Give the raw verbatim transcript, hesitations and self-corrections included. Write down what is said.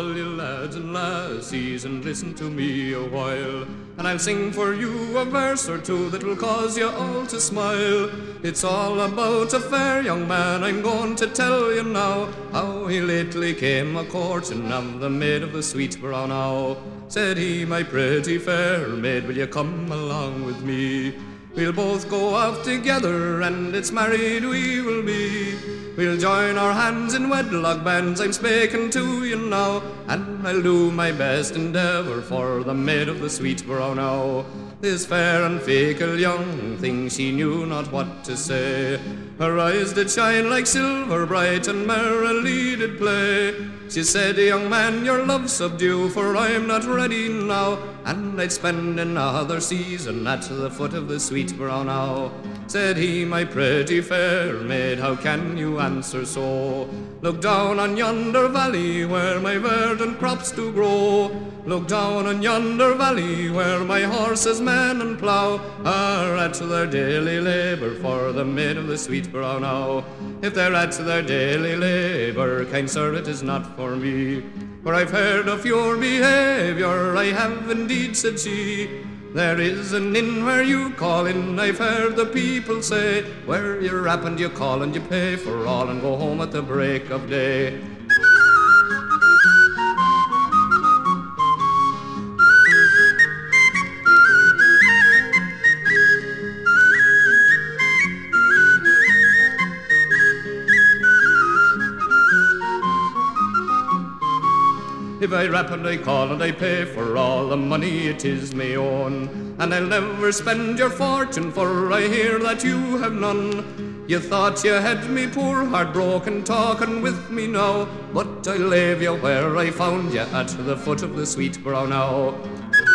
all you lads and lassies, and listen to me a while, and I'll sing for you a verse or two that'll cause you all to smile. It's all about a fair young man I'm going to tell you now, how he lately came a-courting of the maid of the sweet brown owl. Said he, my pretty fair maid, will you come along with me? We'll both go off together, and it's married we will be. We'll join our hands in wedlock bands, I'm spaking to you now, and I'll do my best endeavour for the maid of the sweet brown owl. This fair and fickle young thing, she knew not what to say. Her eyes did shine like silver bright, and merrily did play. She said, young man, your love subdue, for I'm not ready now, and I'd spend another season at the foot of the sweet brown owl. Said he, my pretty fair maid, how can you answer so? Look down on yonder valley where my verdant crops do grow. Look down on yonder valley where my horses, men and plough are at their daily labour for the maid of the sweet brown owl. If they're at their daily labour, kind sir, it is not for me, for I've heard of your behaviour, I have indeed, said she. There is an inn where you call in, I've heard the people say, where you rap and you call and you pay for all and go home at the break of day. If I rap and I call and I pay for all the money, it is me own, and I'll never spend your fortune, for I hear that you have none. You thought you had me poor heart broken, talking with me now, but I'll leave you where I found you, at the foot of the sweet brown owl.